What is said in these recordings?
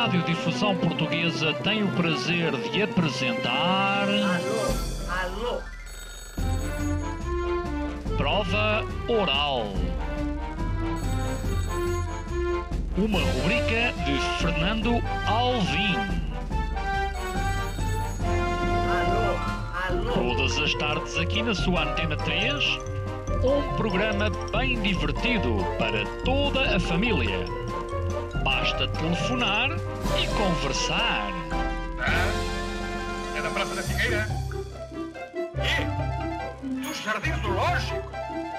Radiodifusão Portuguesa tem o prazer de apresentar... Alô? Prova Oral. Uma rubrica de Fernando Alvim. Alô? Todas as tardes aqui na sua Antena 3, um programa bem divertido para toda a família. Basta telefonar e conversar. É da Praça da Figueira? E? Dos Jardins Zoológicos?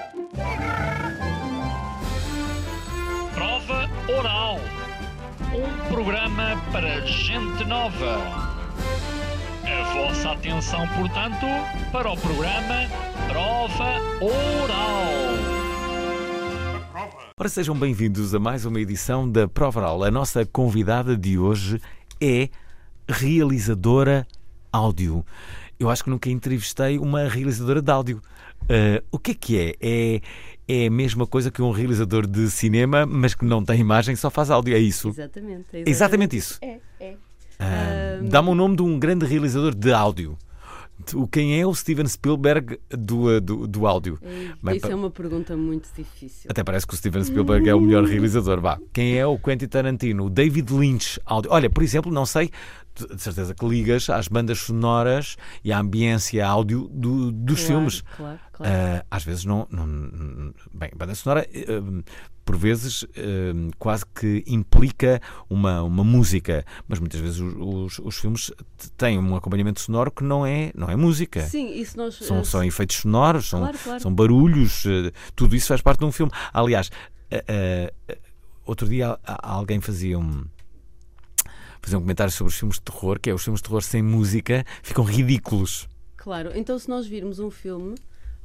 Prova Oral. Um programa para gente nova. A vossa atenção, portanto, para o programa Prova Oral. Ora, sejam bem-vindos a mais uma edição da Prova Oral. A nossa convidada de hoje é realizadora áudio. Eu acho que nunca entrevistei uma realizadora de áudio. O que é? É a mesma coisa que um realizador de cinema, mas que não tem imagem, só faz áudio. É isso? Exatamente. Exatamente isso. É. Dá-me o nome de um grande realizador de áudio. Quem é o Steven Spielberg do áudio? Isso é uma pergunta muito difícil. Até parece que o Steven Spielberg é o melhor realizador. Vá. Quem é o Quentin Tarantino? O David Lynch áudio. Olha, por exemplo, não sei, de certeza que ligas às bandas sonoras e à ambiência áudio dos filmes. Claro. Às vezes não. Bem, a banda sonora por vezes quase que implica uma música, mas muitas vezes os filmes têm um acompanhamento sonoro que não é música. Sim, isso nós... São efeitos sonoros, Claro. são barulhos, tudo isso faz parte de um filme. Aliás, outro dia alguém fazia um comentário sobre os filmes de terror, que é os filmes de terror sem música ficam ridículos. Claro, então se nós virmos um filme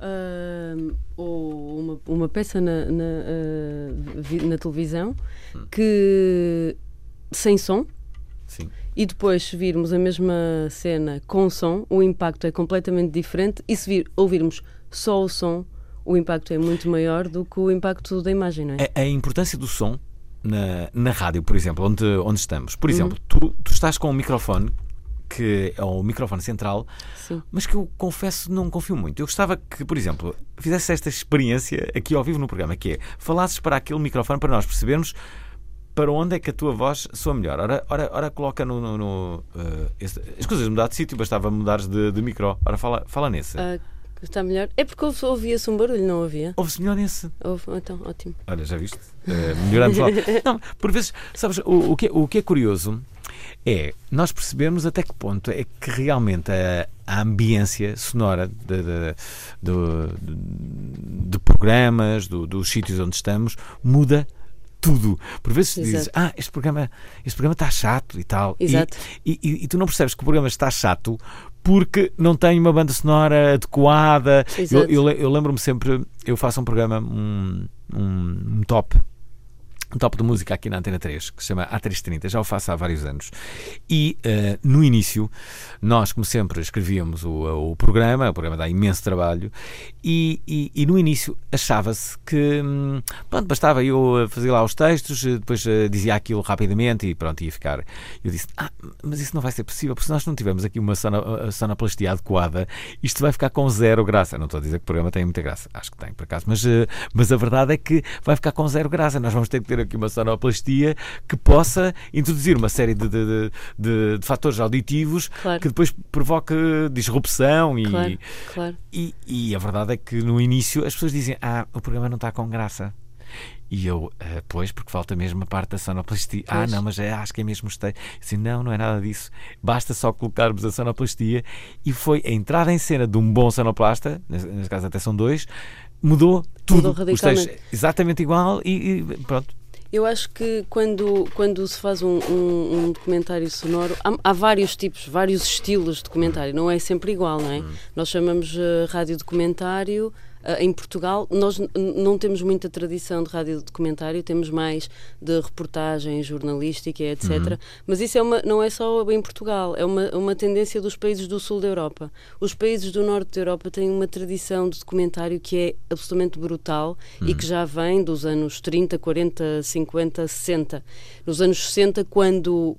ou uma peça na televisão que sem som, Sim. e depois virmos a mesma cena com som, o impacto é completamente diferente, e se ouvirmos só o som, o impacto é muito maior do que o impacto da imagem, não é? A importância do som na rádio, por exemplo, onde estamos. Por exemplo, tu estás com um microfone que é o microfone central, Sim. mas que eu confesso não confio muito. Eu gostava que, por exemplo, fizesse esta experiência aqui ao vivo no programa, que é falasses para aquele microfone para nós percebermos para onde é que a tua voz soa melhor. Ora coloca as coisas mudar de sítio, bastava mudares de micro. Ora fala nesse. Está melhor? É porque ouvia-se um barulho, não ouvia? Ouve-se melhor nesse. Então, ótimo. Olha, já viste? Melhoramos lá. Não, por vezes, sabes, o que é curioso é nós percebemos até que ponto é que realmente a ambiência sonora de programas, dos sítios onde estamos, muda tudo. Por vezes dizes, este programa está chato e tal. Exato. E tu não percebes que o programa está chato porque não tem uma banda sonora adequada. Eu lembro-me sempre, eu faço um programa, um top de música aqui na Antena 3, que se chama A330, já o faço há vários anos. E no início, nós, como sempre, escrevíamos o programa dá imenso trabalho, e no início achava-se que bastava eu fazer lá os textos, depois dizia aquilo rapidamente e pronto, ia ficar. Eu disse, mas isso não vai ser possível, porque se nós não tivermos aqui uma sonoplastia adequada, isto vai ficar com zero graça. Não estou a dizer que o programa tem muita graça, acho que tem, por acaso, mas a verdade é que vai ficar com zero graça. Nós vamos ter que ter aqui uma sonoplastia que possa introduzir uma série de fatores auditivos, claro, que depois provoque disrupção claro. E a verdade é que no início as pessoas dizem, o programa não está com graça. E eu, pois, porque falta mesmo a parte da sonoplastia. Não, mas acho que é mesmo o assim, não é nada disso. Basta só colocarmos a sonoplastia. E foi a entrada em cena de um bom sonoplasta, nesse caso até são dois, mudou tudo. Os textos exatamente igual e pronto. Eu acho que quando se faz um documentário sonoro, há vários tipos, vários estilos de documentário, não é sempre igual, não é? Nós chamamos radiodocumentário, Em Portugal, nós não temos muita tradição de rádio documentário, temos mais de reportagem jornalística, etc. Mas isso não é só em Portugal, é uma tendência dos países do sul da Europa. Os países do norte da Europa têm uma tradição de documentário que é absolutamente brutal e que já vem dos anos 30, 40, 50, 60. Nos anos 60, quando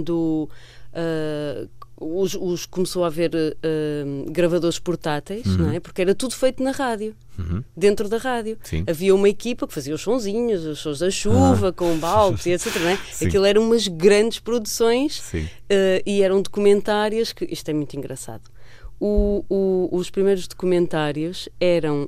começou a haver gravadores portáteis, não é? Porque era tudo feito na rádio, dentro da rádio. Sim. Havia uma equipa que fazia os sonzinhos, os sons da chuva, com baldes e etc. Não é? Sim. Aquilo eram umas grandes produções e eram documentários que... Isto é muito engraçado. Os primeiros documentários eram...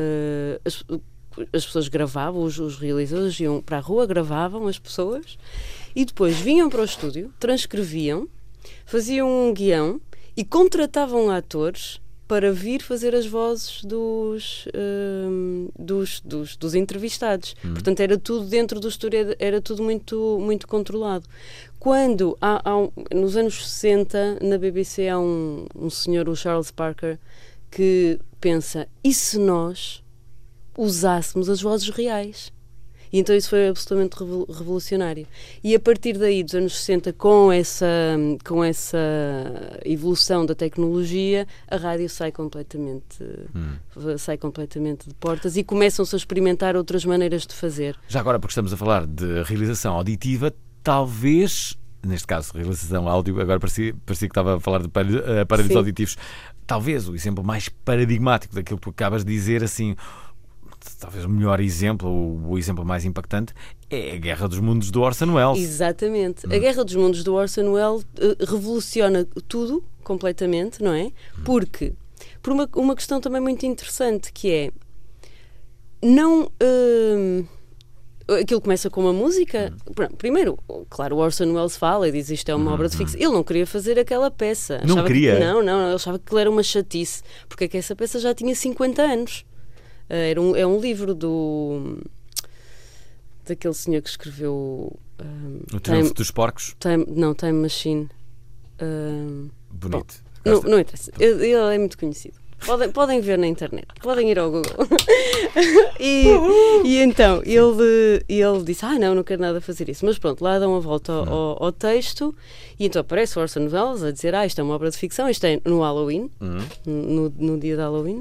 as pessoas gravavam, os realizadores iam para a rua, gravavam as pessoas e depois vinham para o estúdio, transcreviam, faziam um guião e contratavam atores para vir fazer as vozes dos entrevistados. Portanto, era tudo dentro do estúdio, era tudo muito, muito controlado. Quando, nos anos 60, na BBC há um senhor, o Charles Parker, que pensa, e se nós usássemos as vozes reais? E então isso foi absolutamente revolucionário. E a partir daí, dos anos 60, com essa evolução da tecnologia, a rádio sai completamente de portas e começam-se a experimentar outras maneiras de fazer. Já agora, porque estamos a falar de realização auditiva, talvez, neste caso, realização áudio, agora parecia que estava a falar de aparelhos auditivos, talvez o exemplo mais paradigmático daquilo que tu acabas de dizer, assim... Talvez o melhor exemplo, o exemplo mais impactante, é a Guerra dos Mundos do Orson Welles. Exatamente. A Guerra dos Mundos do Orson Welles revoluciona tudo completamente, não é? Porque, por uma questão também muito interessante, que é, não... aquilo começa com uma música. Primeiro, claro, o Orson Welles fala e diz isto é uma obra de ficção. Ele não queria fazer aquela peça. Não queria? Não, ele achava que aquilo era uma chatice, porque é que essa peça já tinha 50 anos. É um livro daquele senhor que escreveu O Triunfo dos Porcos? Time Machine. Bonito. Não interessa. Ele é muito conhecido. Podem ver na internet, podem ir ao Google. e então ele disse: não quero nada fazer isso. Mas pronto, lá dão uma volta ao texto e então aparece o Orson Welles a dizer: isto é uma obra de ficção, isto é no Halloween, no dia de Halloween.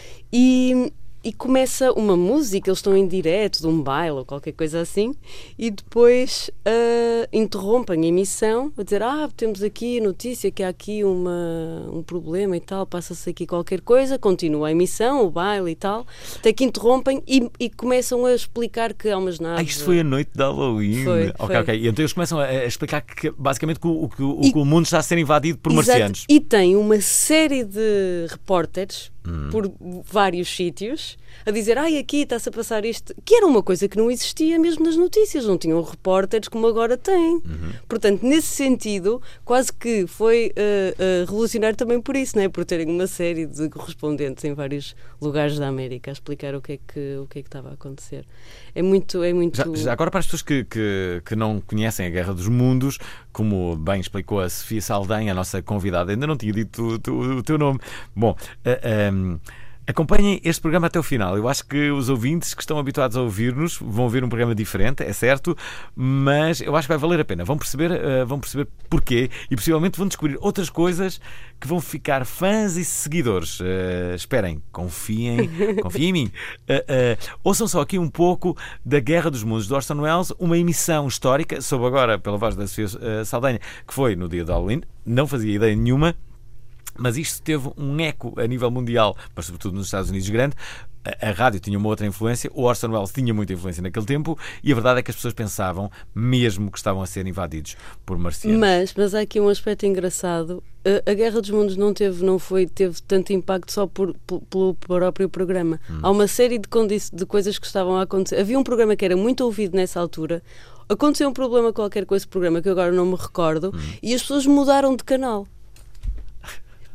E começa uma música, eles estão em direto de um baile ou qualquer coisa assim, e depois interrompem a emissão a dizer: temos aqui a notícia que há aqui um problema e tal, passa-se aqui qualquer coisa, continua a emissão, o baile e tal, até que interrompem e começam a explicar que há umas naves... Isto foi a noite de Halloween. Foi. Ok. E então eles começam a explicar que basicamente que o mundo está a ser invadido por marcianos. E tem uma série de repórteres por vários sítios a dizer: aqui está-se a passar isto, que era uma coisa que não existia mesmo nas notícias, não tinham repórteres como agora têm. Portanto, nesse sentido, quase que foi revolucionário também por isso, não é? Por terem uma série de correspondentes em vários lugares da América a explicar o que é que estava a acontecer. É muito... Já agora, para as pessoas que não conhecem a Guerra dos Mundos, como bem explicou a Sofia Saldanha, a nossa convidada, ainda não tinha dito o teu nome. Bom, acompanhem este programa até o final. Eu acho que os ouvintes que estão habituados a ouvir-nos vão ver um programa diferente, é certo, mas eu acho que vai valer a pena. Vão perceber porquê e possivelmente vão descobrir outras coisas que vão ficar fãs e seguidores. Esperem, confiem em mim. Ouçam só aqui um pouco da Guerra dos Mundos de Orson Welles, uma emissão histórica, sob agora pela voz da Sofia Saldanha, que foi no dia de Halloween. Não fazia ideia nenhuma. Mas isto teve um eco a nível mundial, mas sobretudo nos Estados Unidos grande. A rádio tinha uma outra influência, o Orson Welles tinha muita influência naquele tempo e a verdade é que as pessoas pensavam mesmo que estavam a ser invadidos por marcianos. Mas há aqui um aspecto engraçado. A Guerra dos Mundos teve tanto impacto só pelo próprio programa. Há uma série de coisas que estavam a acontecer. Havia um programa que era muito ouvido nessa altura. Aconteceu um problema qualquer com esse programa que eu agora não me recordo e as pessoas mudaram de canal.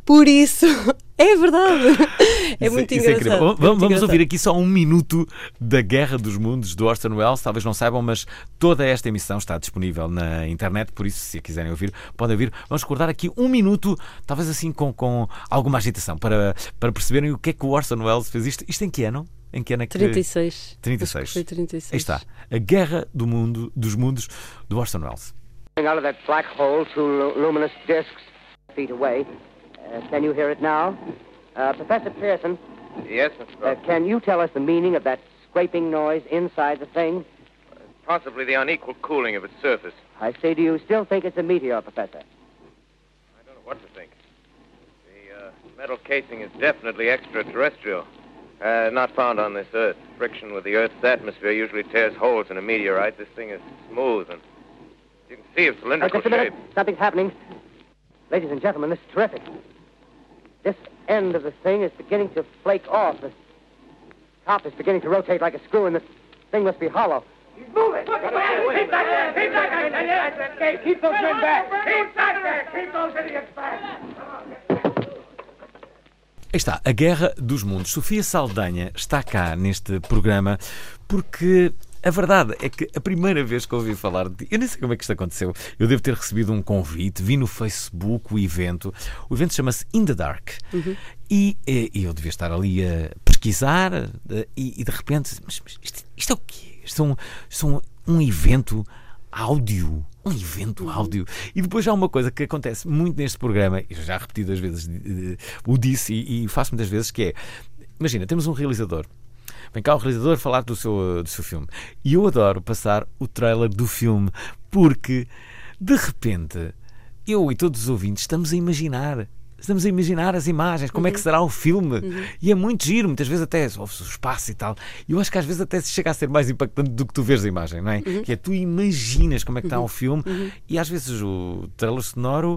Por isso, é verdade. É muito engraçado. É vamos ouvir aqui só um minuto da Guerra dos Mundos do Orson Welles. Talvez não saibam, mas toda esta emissão está disponível na internet, por isso, se a quiserem ouvir, podem ouvir. Vamos recordar aqui um minuto, talvez assim com alguma agitação, para perceberem o que é que o Orson Welles fez. Isto em que ano? Em que ano é que... 36. 36. Foi 36. Aí está. A Guerra dos Mundos do Orson Welles. Out of that black hole, 2 luminous discs feet away. Can you hear it now? Professor Pearson? Yes, Mr. Brock. Can you tell us the meaning of that scraping noise inside the thing? Possibly the unequal cooling of its surface. I say, do you still think it's a meteor, Professor? I don't know what to think. The metal casing is definitely extraterrestrial. Not found on this Earth. Friction with the Earth's atmosphere usually tears holes in a meteorite. This thing is smooth and you can see of cylindrical Just a minute. shape. Something's happening. Ladies and gentlemen, this is terrific. This end of the thing is beginning to flake off. The top is beginning to rotate like a screw, and the thing must be hollow. He's moving! Keep back there! Keep back there! Keep those men back! Keep back there! Keep those idiots back! Aí está, a Guerra dos Mundos. Sofia Saldanha está cá neste programa porque a verdade é que a primeira vez que ouvi falar de... Eu nem sei como é que isto aconteceu. Eu devo ter recebido um convite, vi no Facebook o evento. O evento chama-se In the Dark. E eu devia estar ali a pesquisar e de repente... Mas isto é o quê? Isto é um evento áudio. Um evento áudio. E depois há uma coisa que acontece muito neste programa, e já repeti 2 vezes, o disse e faço muitas vezes, que é... Imagina, temos um realizador. Vem cá o realizador falar do seu filme. E eu adoro passar o trailer do filme, porque, de repente, eu e todos os ouvintes estamos a imaginar as imagens, como é que será o filme. E é muito giro, muitas vezes até ouve-se o espaço e tal. E eu acho que às vezes até chega a ser mais impactante do que tu vês a imagem, não é? Que é, tu imaginas como é que está o filme e às vezes o trailer sonoro...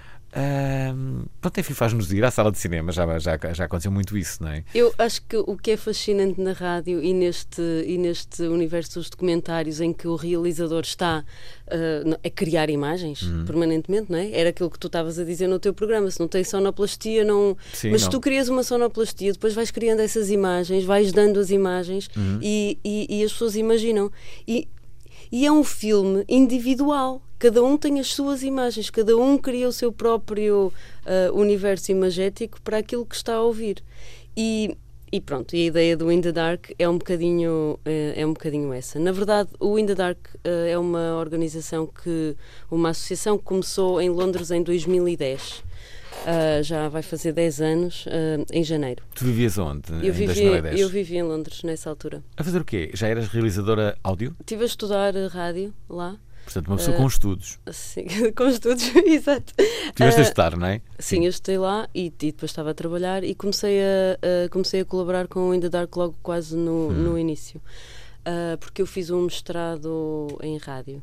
pronto, enfim, faz-nos ir à sala de cinema. Já aconteceu muito isso, não é? Eu acho que o que é fascinante na rádio e neste universo dos documentários, em que o realizador está a criar imagens permanentemente, não é? Era aquilo que tu estavas a dizer no teu programa. Se não tem sonoplastia, não... Sim, mas não. se tu crias uma sonoplastia, depois vais criando essas imagens, vais dando as imagens e as pessoas imaginam. E é um filme individual. Cada um tem as suas imagens, cada um cria o seu próprio universo imagético para aquilo que está a ouvir. E pronto, e a ideia do In the Dark é um bocadinho essa. Na verdade, o In the Dark é uma organização uma associação que começou em Londres em 2010. Já vai fazer 10 anos em janeiro. Tu vivias onde? Em 2010? Eu vivi em Londres nessa altura. A fazer o quê? Já eras realizadora áudio? Estive a estudar rádio lá. Portanto, uma pessoa com estudos. Sim, com estudos, exato. Estiveste a estudar, não é? Sim, eu estudei lá e depois estava a trabalhar e comecei a colaborar com o In the Dark logo quase no início. Porque eu fiz um mestrado em rádio.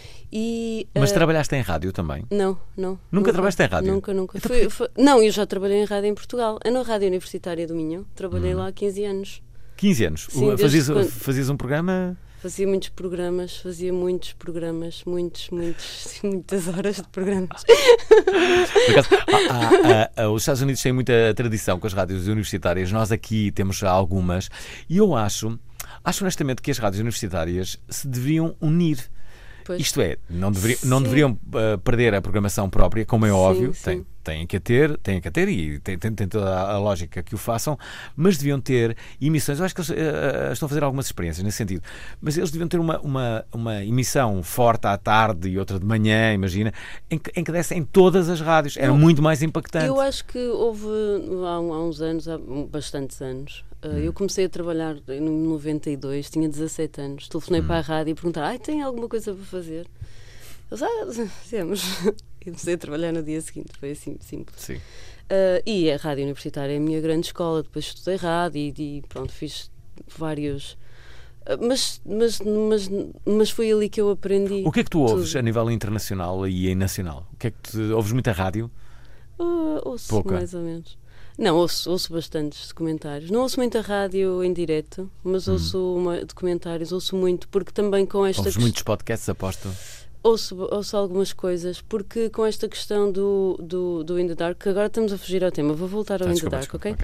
Mas trabalhaste em rádio também? Não. Nunca trabalhaste em rádio? Nunca. Não, eu já trabalhei em rádio em Portugal. Na Rádio Universitária do Minho. Trabalhei lá há 15 anos. 15 anos? Sim, fazias um programa? Fazia muitas programas, muitas horas de programas. Por acaso, os Estados Unidos têm muita tradição com as rádios universitárias. Nós aqui temos algumas. E eu acho honestamente que as rádios universitárias se deveriam unir. Pois. Isto é, não deveriam perder a programação própria, como é óbvio. Sim. Têm que a ter e tem toda a lógica que o façam, mas deviam ter emissões. Eu acho que eles estão a fazer algumas experiências nesse sentido, mas eles deviam ter uma emissão forte à tarde e outra de manhã, imagina, em que dessem em todas as rádios. Era muito mais impactante. Eu acho que houve há uns anos, há bastantes anos. Eu comecei a trabalhar em 92, tinha 17 anos. Telefonei para a rádio e perguntaram: tem alguma coisa para fazer? Eles, temos. E comecei a trabalhar no dia seguinte, foi assim simples. Sim. E a Rádio Universitária é a minha grande escola. Depois estudei rádio e pronto, fiz vários. Mas foi ali que eu aprendi. O que é que tu ouves a nível internacional e nacional? O que é que ouves muita rádio? Ouço pouca. Mais ou menos. Não, ouço bastantes documentários. Não ouço muita rádio em direto, mas ouço documentários, ouço muito, porque também com esta... Ouves muitos podcasts, aposto? ouço algumas coisas, porque com esta questão do In the Dark, que agora estamos a fugir ao tema, vou voltar ao In the Dark, ok?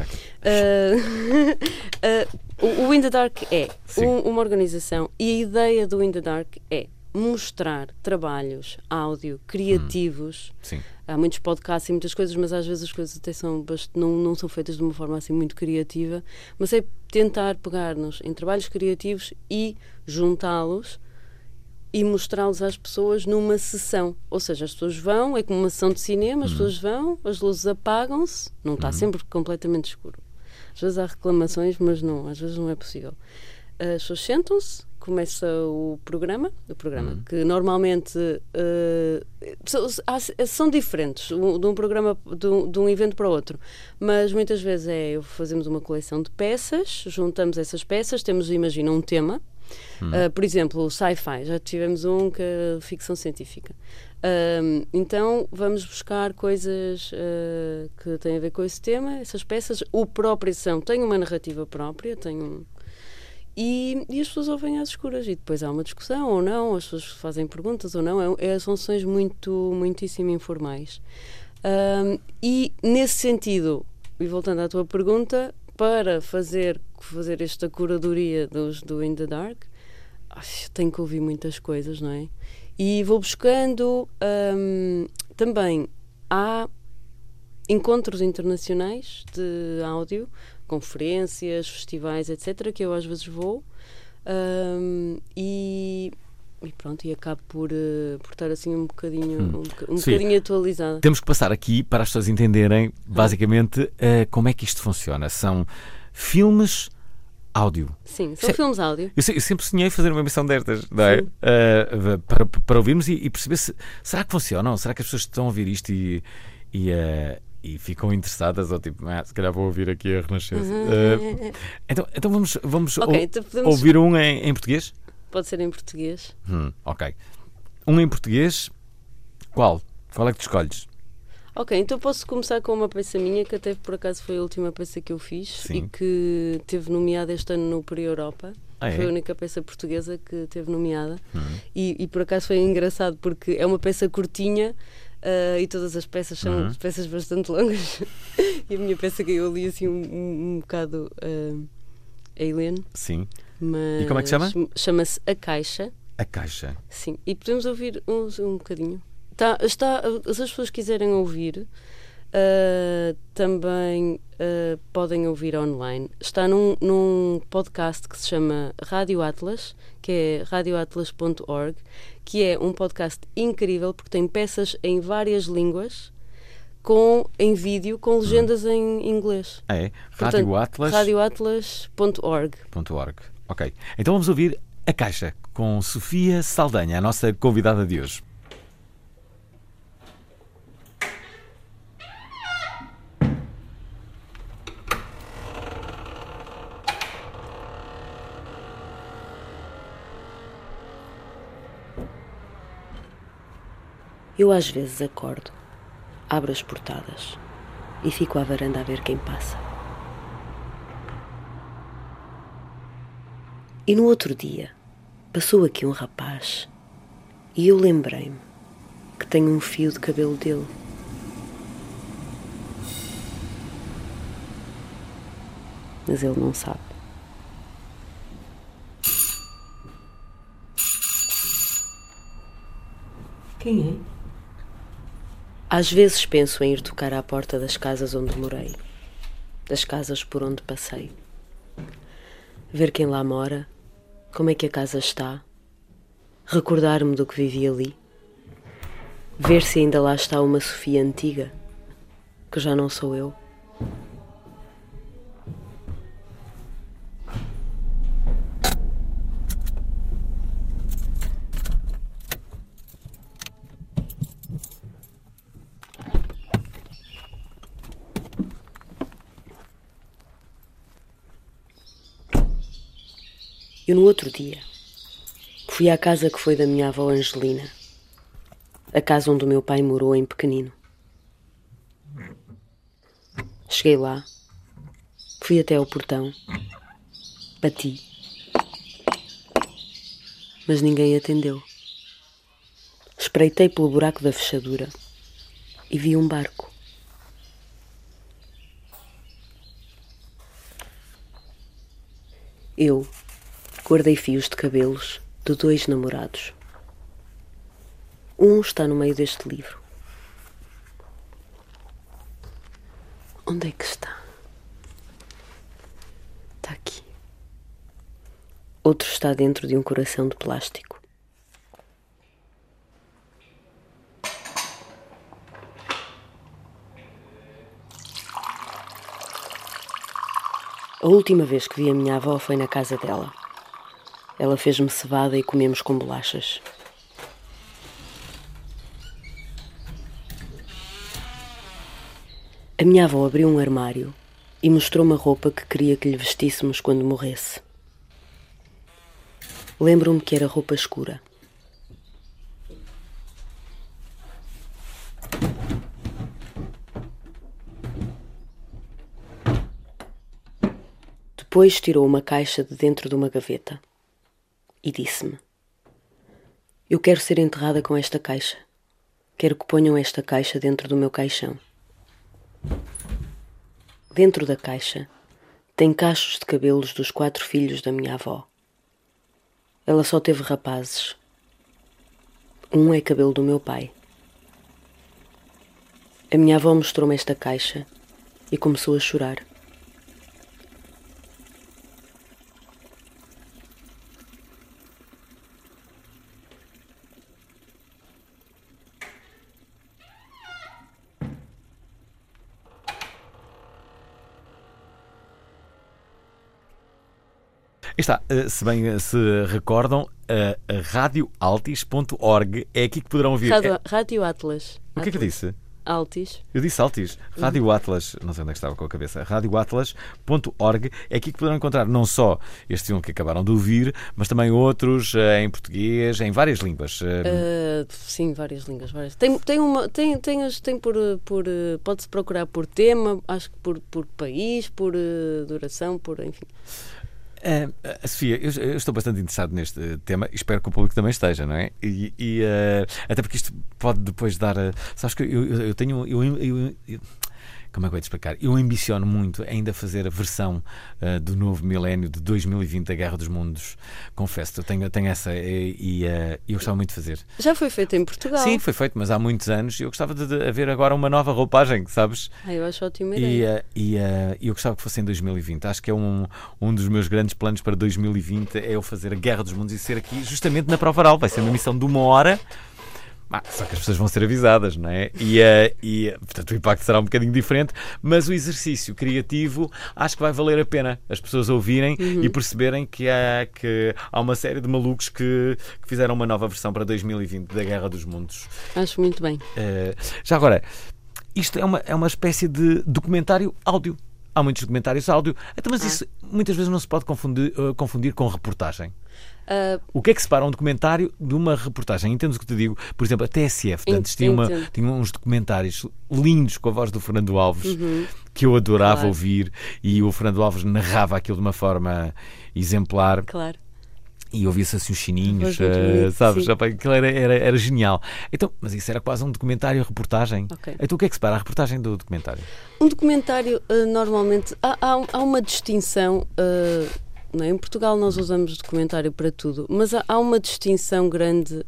O In the Dark é uma organização, e a ideia do In the Dark é mostrar trabalhos áudio criativos. Sim. Há muitos podcasts e muitas coisas, mas às vezes as coisas até não são feitas de uma forma assim muito criativa, mas é tentar pegar-nos em trabalhos criativos e juntá-los e mostrá-los às pessoas numa sessão. Ou seja, as pessoas vão, é como uma sessão de cinema, as pessoas vão, as luzes apagam-se, não está sempre completamente escuro. Às vezes há reclamações, mas não, às vezes não é possível. As pessoas sentam-se, começa o programa que normalmente são diferentes de um programa, de um evento para outro, mas muitas vezes fazemos uma coleção de peças, juntamos essas peças, imagina um tema. Por exemplo, sci-fi, já tivemos que é ficção científica. Então vamos buscar coisas que têm a ver com esse tema, essas peças. O próprio som tem uma narrativa própria, e as pessoas ouvem às escuras, e depois há uma discussão ou não, as pessoas fazem perguntas ou não, são sessões muitíssimo informais. E nesse sentido, e voltando à tua pergunta, para fazer esta curadoria do In the Dark, tenho que ouvir muitas coisas, não é? E vou buscando também há encontros internacionais de áudio, conferências, festivais, etc., que eu às vezes vou e pronto, e acabo por estar assim um bocadinho atualizada. Temos que passar aqui para as pessoas entenderem basicamente como é que isto funciona. São filmes áudio. Sim, são filmes áudio. Eu sempre sonhei fazer uma emissão destas, não é? Para ouvirmos e perceber será que funcionam? Será que as pessoas estão a ouvir isto e ficam interessadas, ou tipo, se calhar vou ouvir aqui a Renascença. Então vamos ouvir um em português? Pode ser em português. Ok. Um em português, qual? Qual é que tu escolhes? Ok, então posso começar com uma peça minha, que até por acaso foi a última peça que eu fiz. Sim. E que teve nomeada este ano no Prix Europa. Foi a única peça portuguesa que teve nomeada. E por acaso foi engraçado, porque é uma peça curtinha. E todas as peças são peças bastante longas. E a minha peça que eu li assim um bocado alien. Sim. Mas e como é que chama? Chama-se A Caixa. A Caixa. Sim. E podemos ouvir um bocadinho. Se as pessoas quiserem ouvir, também podem ouvir online. Está num podcast que se chama Rádio Atlas, que é radioatlas.org, que é um podcast incrível porque tem peças em várias línguas em vídeo com legendas em inglês. radioatlas.org. Ok. Então vamos ouvir A Caixa com Sofia Saldanha, a nossa convidada de hoje. Eu às vezes acordo, abro as portadas e fico à varanda a ver quem passa. E no outro dia passou aqui um rapaz e eu lembrei-me que tenho um fio de cabelo dele. Mas ele não sabe. Quem é? Às vezes penso em ir tocar à porta das casas onde morei, das casas por onde passei. Ver quem lá mora, como é que a casa está, recordar-me do que vivi ali, ver se ainda lá está uma Sofia antiga, que já não sou eu. Eu, no outro dia, fui à casa que foi da minha avó Angelina, a casa onde o meu pai morou em pequenino. Cheguei lá, fui até ao portão, bati, mas ninguém atendeu. Espreitei pelo buraco da fechadura e vi um barco. Eu guardei fios de cabelos de 2 namorados. Um está no meio deste livro. Onde é que está? Está aqui. Outro está dentro de um coração de plástico. A última vez que vi a minha avó foi na casa dela. Ela fez-me cevada e comemos com bolachas. A minha avó abriu um armário e mostrou-me a roupa que queria que lhe vestíssemos quando morresse. Lembro-me que era roupa escura. Depois tirou uma caixa de dentro de uma gaveta e disse-me: eu quero ser enterrada com esta caixa. Quero que ponham esta caixa dentro do meu caixão. Dentro da caixa tem cachos de cabelos dos 4 filhos da minha avó. Ela só teve rapazes. Um é cabelo do meu pai. A minha avó mostrou-me esta caixa e começou a chorar. Está, se bem se recordam, a radioaltis.org é aqui que poderão ouvir. Rádio Atlas. O que é que eu disse? Altis. Eu disse Altis. Rádio Atlas, não sei onde é que estava com a cabeça. radioatlas.org é aqui que poderão encontrar não só este filme que acabaram de ouvir, mas também outros em português, em várias línguas. Sim, várias línguas. Várias. Pode-se procurar por tema, acho que por país, por duração, enfim. Sofia, eu estou bastante interessado neste tema e espero que o público também esteja, não é? Até porque isto pode depois dar. Sabes que eu tenho. Como é que eu ia te explicar? Eu ambiciono muito ainda fazer a versão do novo milénio de 2020 da Guerra dos Mundos. Confesso, eu tenho essa e eu gostava muito de fazer. Já foi feito em Portugal? Sim, foi feito, mas há muitos anos. Eu gostava de haver agora uma nova roupagem, sabes? Eu acho ótima ideia. E eu gostava que fosse em 2020. Acho que é um dos meus grandes planos para 2020 é eu fazer a Guerra dos Mundos e ser aqui justamente na Prova Oral. Vai ser uma missão de 1 hora. Só que as pessoas vão ser avisadas, não é? Portanto, o impacto será um bocadinho diferente, mas o exercício criativo acho que vai valer a pena as pessoas ouvirem e perceberem que há uma série de malucos que fizeram uma nova versão para 2020 da Guerra dos Mundos. Acho muito bem. Já agora, isto é uma espécie de documentário áudio. Há muitos documentários áudio, mas isso muitas vezes não se pode confundir com reportagem. O que é que separa um documentário de uma reportagem? Entendes o que te digo? Por exemplo, a TSF antes tinha uns documentários lindos com a voz do Fernando Alves que eu adorava ouvir, e o Fernando Alves narrava aquilo de uma forma exemplar. Claro. E ouvia-se assim os chininhos, sabes? Aquilo era genial. Então, mas isso era quase um documentário-reportagem. Okay. Então o que é que separa a reportagem do documentário? Um documentário, normalmente, há uma distinção. Não é? Em Portugal nós usamos documentário para tudo, mas há uma distinção grande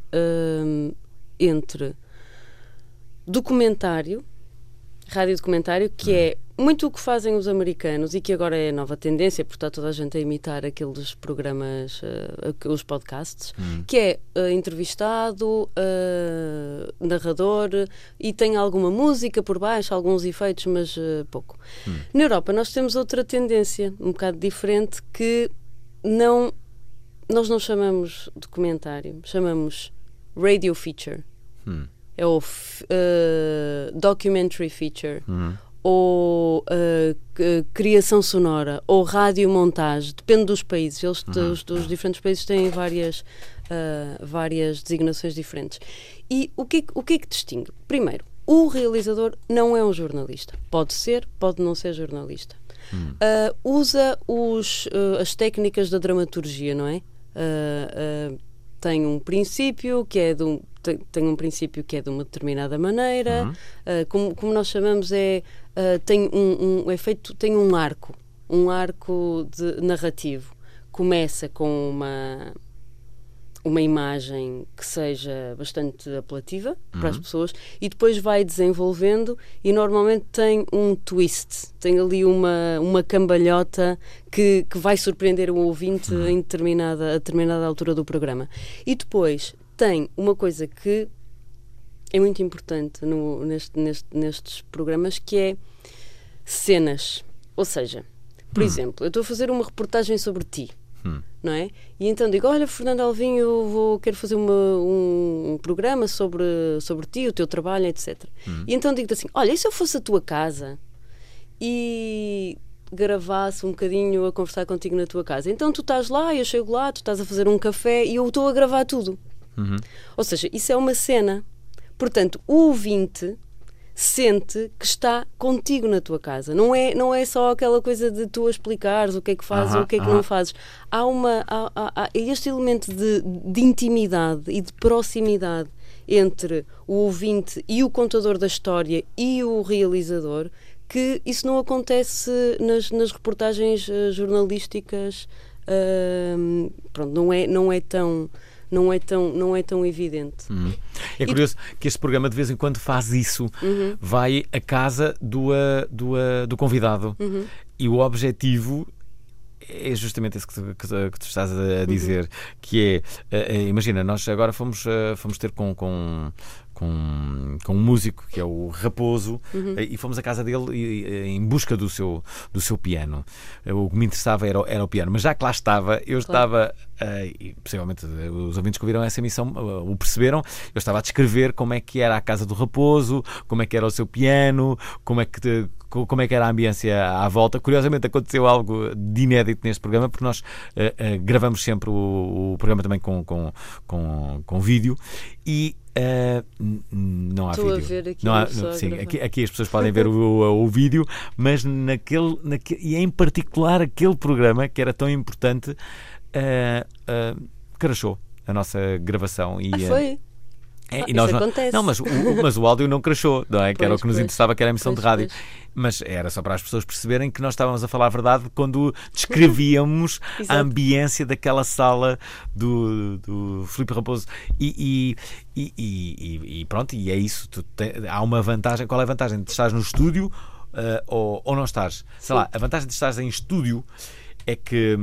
entre documentário, radiodocumentário, que é muito o que fazem os americanos e que agora é a nova tendência, porque está toda a gente a imitar aqueles programas, os podcasts, que é entrevistado, narrador, e tem alguma música por baixo, alguns efeitos, mas pouco. Na Europa nós temos outra tendência, um bocado diferente, que nós não chamamos documentário, chamamos radio feature. É o documentary feature. Ou criação sonora, ou radiomontagem, depende dos países. Dos diferentes países têm várias designações diferentes. E o que é que distingue? Primeiro, o realizador não é um jornalista. Pode ser, pode não ser jornalista. Usa as técnicas da dramaturgia, não é? Tem um princípio que é tem um princípio que é de uma determinada maneira, como nós chamamos tem tem um arco narrativo. Começa com uma imagem que seja bastante apelativa para as pessoas e depois vai desenvolvendo e normalmente tem um twist, tem ali uma cambalhota que vai surpreender o ouvinte a determinada altura do programa. E depois tem uma coisa que é muito importante nestes programas, que é cenas. Ou seja, por exemplo, eu estou a fazer uma reportagem sobre ti, não é? E então digo, olha, Fernando Alvim, quero fazer um programa sobre ti, o teu trabalho, etc. E então digo-te assim, olha, e se eu fosse a tua casa e gravasse um bocadinho a conversar contigo na tua casa? Então tu estás lá, eu chego lá, tu estás a fazer um café e eu estou a gravar tudo. Ou seja, isso é uma cena. Portanto, o ouvinte sente que está contigo na tua casa. Não é só aquela coisa de tu explicares o que é que fazes ou o que é que não fazes. Há este elemento de intimidade e de proximidade entre o ouvinte e o contador da história e o realizador, que isso não acontece nas reportagens jornalísticas. Pronto, não é tão evidente. É curioso que este programa de vez em quando faz isso. Vai à casa do convidado e o objetivo é justamente esse que tu estás a dizer, que é, imagina, nós agora fomos ter com um músico que é o Raposo e fomos à casa dele em busca do seu piano. O que me interessava era o piano, mas já que lá estava, eu estava, e possivelmente os ouvintes que ouviram essa emissão o perceberam, eu estava a descrever como é que era a casa do Raposo, como é que era o seu piano, como é que era a ambiência à volta. Curiosamente aconteceu algo de inédito neste programa, porque nós gravamos sempre o programa também com vídeo e não há Estou vídeo. A ver aqui Sim, aqui as pessoas podem ver o vídeo, mas e em particular aquele programa que era tão importante crashou a nossa gravação. Foi? E nós acontece. Não, mas o áudio não crashou, não é? Que era o que nos interessava, que era a emissão de rádio. Pois. Mas era só para as pessoas perceberem que nós estávamos a falar a verdade quando descrevíamos a ambiência daquela sala do Filipe Raposo. E pronto, e é isso. Há uma vantagem. Qual é a vantagem de estar no estúdio ou não estás? Sei lá, a vantagem de estar em estúdio é que,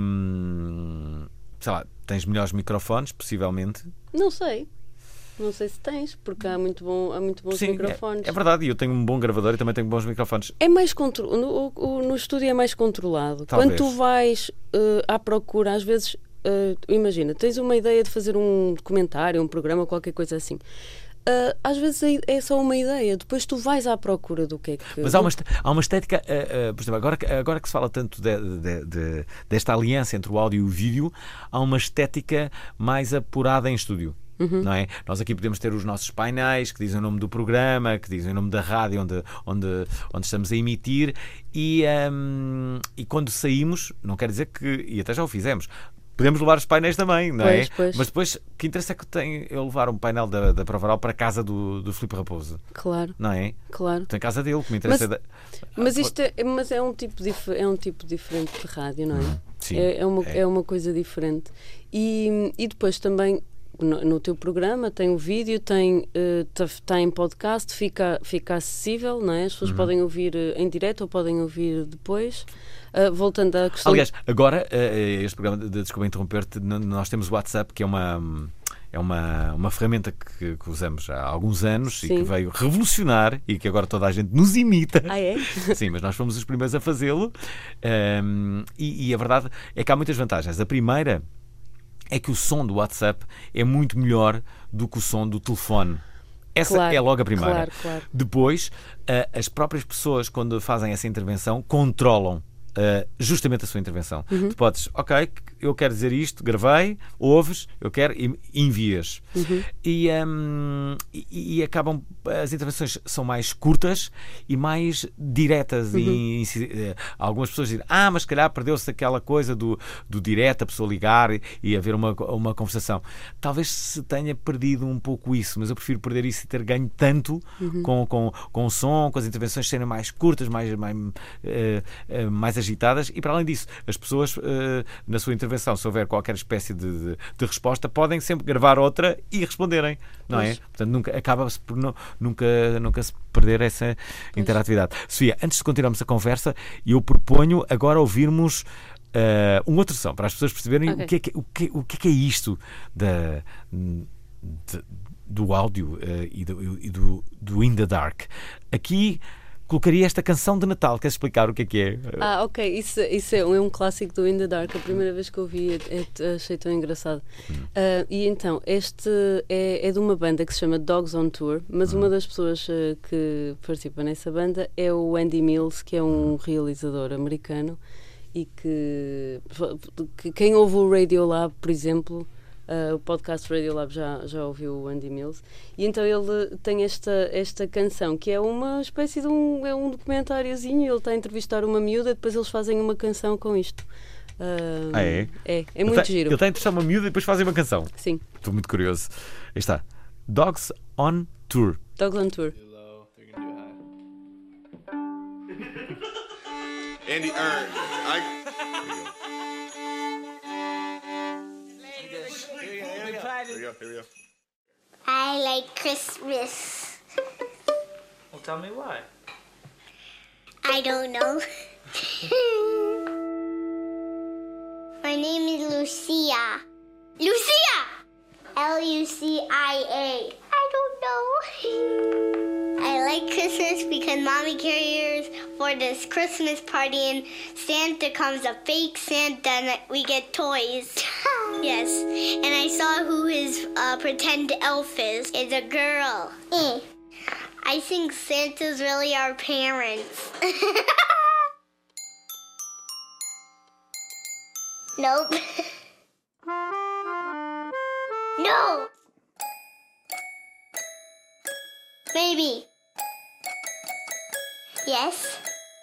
sei lá, tens melhores microfones, possivelmente. Não sei se tens, porque há muito bons microfones. É verdade, e eu tenho um bom gravador e também tenho bons microfones. É mais no estúdio é mais controlado. Talvez. Quando tu vais à procura, às vezes, imagina, tens uma ideia de fazer um documentário, um programa, qualquer coisa assim. Às vezes é só uma ideia, depois tu vais à procura do que é que... Mas há uma estética, por exemplo, agora que se fala tanto desta aliança entre o áudio e o vídeo, há uma estética mais apurada em estúdio. Não é? Nós aqui podemos ter os nossos painéis que dizem o nome do programa, que dizem o nome da rádio onde estamos a emitir e quando saímos, não quer dizer que, e até já o fizemos, podemos levar os painéis também, não é? Pois. Mas depois, o que interessa é que eu levar um painel da Provaral para a casa do Filipe Raposo. Claro. Não é? Claro. Tem a casa dele, que me interessa. Mas é um tipo diferente de rádio, não é? Sim. É uma coisa diferente. E depois também no teu programa tem o vídeo, está em podcast, fica acessível, não é? As pessoas podem ouvir em direto ou podem ouvir depois. Voltando à questão... Aliás, agora, este programa, desculpa interromper-te, nós temos o WhatsApp, que é uma ferramenta que usamos há alguns anos. Sim. E que veio revolucionar e que agora toda a gente nos imita. Ah, é? Sim, mas nós fomos os primeiros a fazê-lo. E a verdade é que há muitas vantagens. A primeira é que o som do WhatsApp é muito melhor do que o som do telefone. Essa é logo a primeira. Claro. Depois, as próprias pessoas, quando fazem essa intervenção, controlam justamente a sua intervenção. Tu podes, eu quero dizer isto, gravei, ouves, eu quero e envias. E acabam, as intervenções são mais curtas e mais diretas. Algumas pessoas dizem, mas se calhar perdeu-se aquela coisa do direto, a pessoa ligar e haver uma conversação. Talvez se tenha perdido um pouco isso, mas eu prefiro perder isso e ter ganho tanto com o som, com as intervenções serem mais curtas, mais agitadas, e para além disso, as pessoas na sua intervenção, se houver qualquer espécie de resposta, podem sempre gravar outra e responderem, não é? Portanto, acaba-se por nunca se perder essa interatividade. Sofia, antes de continuarmos a conversa, eu proponho agora ouvirmos um outro som, para as pessoas perceberem o que é isto do áudio e do In the Dark. Aqui colocaria esta canção de Natal. Queres explicar o que é? Ok. Isso é um clássico do In the Dark. A primeira vez que ouvi achei tão engraçado. E então, este é de uma banda que se chama Dogs on Tour, mas uma das pessoas que participa nessa banda é o Andy Mills, que é um realizador americano e que quem ouve o Radiolab, por exemplo, o podcast Radiolab já ouviu o Andy Mills, e então ele tem esta canção que é uma espécie de um documentáriozinho. Ele está a entrevistar uma miúda, depois eles fazem uma canção com isto. É muito giro. Ele está a entrevistar uma miúda e depois fazem uma canção. Sim. Estou muito curioso. Aí está. Dogs on Tour. Dogs on Tour. Andy Earn. Here we go. I like Christmas. Well, tell me why. I don't know. My name is Lucia. Lucia! Lucia. I don't know. I like Christmas because Mommy carries for this Christmas party and Santa comes, a fake Santa, and we get toys. Yes. And I saw who his pretend elf is. It's a girl. I think Santa's really our parents. Nope. No! Maybe. Yes.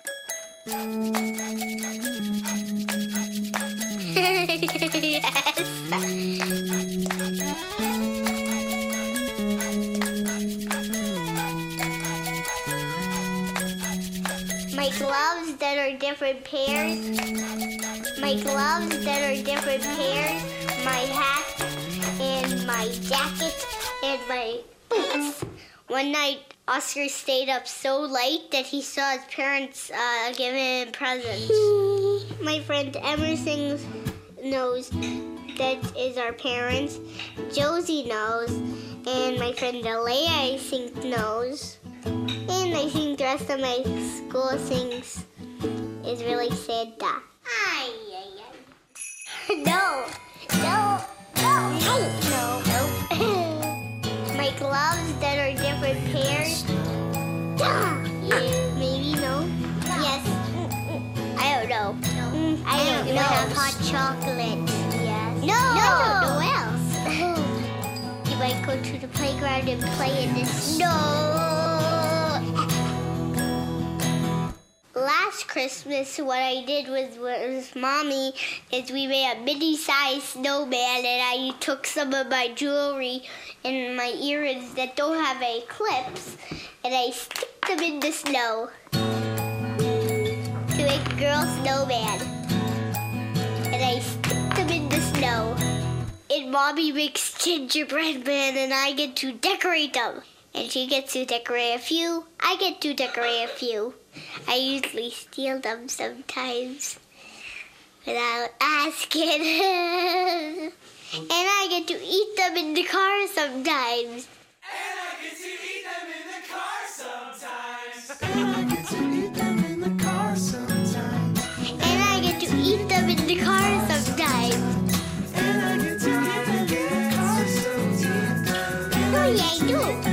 Yes. My gloves that are different pairs. My gloves that are different pairs. My hat and my jacket and my boots. One night, Oscar stayed up so late that he saw his parents give him presents. My friend Emerson knows that is our parents. Josie knows. And my friend Alea, I think, knows. And I think the rest of my school thinks is really Santa. Ay, ay, ay. No. My gloves that are different pairs. Yeah, maybe no. Yes. I don't know. I don't know. Have hot chocolate. Yes. No. No else. You might go to the playground and play in the snow. Last Christmas, what I did with Mommy is we made a mini-sized snowman, and I took some of my jewelry and my earrings that don't have any clips, and I stick them in the snow to make a girl snowman. And I stick them in the snow. And Mommy makes gingerbread man, and I get to decorate them. And she gets to decorate a few. I get to decorate a few. I usually steal them sometimes without asking. And I get to eat them in the car sometimes. And I get to eat them in the car sometimes. And I get to eat them in the car sometimes. And I get to eat them in the car sometimes. And I get to eat them in the car sometimes. Oh yeah, I do.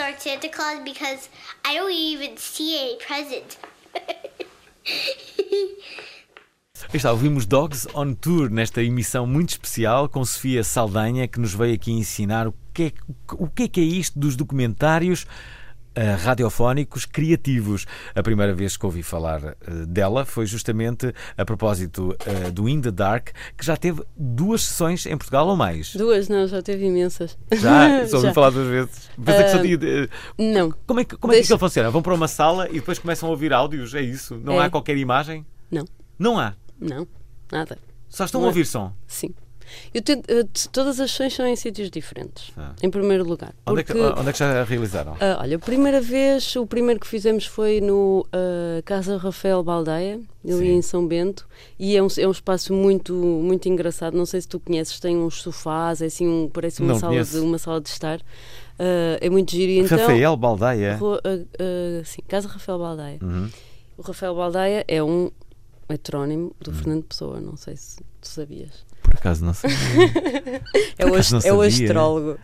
start Santa Claus because I don't even see any presents. Aí está, ouvimos Dogs on Tour nesta emissão muito especial com Sofia Saldanha, que nos veio aqui ensinar o que é isto dos documentários radiofónicos criativos. A primeira vez que ouvi falar dela foi justamente a propósito do In the Dark, que já teve 2 sessões em Portugal ou mais? 2, não, já teve imensas. Já? Só ouvi falar 2 vezes. Pensei que só tinha... Não. Como é que aquilo funciona? Vão para uma sala e depois começam a ouvir áudios? É isso? Não há qualquer imagem? Não. Não há? Não, nada. Só estão a ouvir som? Sim. Todas as sessões são em sítios diferentes, em primeiro lugar. Onde é que já realizaram? Olha, a primeira vez, o primeiro que fizemos foi no Casa Rafael Baldeia, ali em São Bento, e é um espaço muito, muito engraçado. Não sei se tu conheces, tem uns sofás, é assim, parece uma sala de estar. É muito giro. E então, Rafael Baldeia? Sim, Casa Rafael Baldeia. O Rafael Baldeia é um heterónimo do Fernando Pessoa, não sei se tu sabias. Por acaso não sabia. É o astrólogo.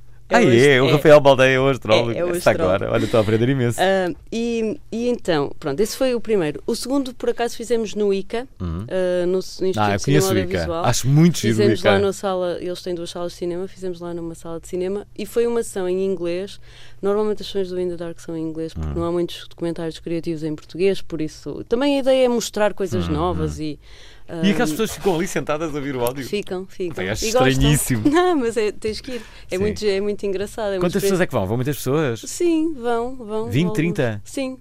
O Rafael Baldeia é o astrólogo. É o Está astrólogo. agora, olha, estou a aprender imenso. E então, pronto, esse foi o primeiro. O segundo, por acaso, fizemos no ICA, no Instituto eu de Cinema conheço o ICA. Audiovisual. Acho muito giro o Fizemos ICA. lá na sala, eles têm 2 salas de cinema, fizemos lá numa sala de cinema e foi uma sessão em inglês. Normalmente as sessões do In the Dark são em inglês porque não há muitos documentários criativos em português, por isso também a ideia é mostrar coisas novas e aquelas pessoas ficam ali sentadas a ouvir o áudio? Ficam. Acho estranhíssimo. Não, mas tens que ir. É muito engraçado. Quantas pessoas é que vão? Vão muitas pessoas? Sim, vão. 20, 30? Sim.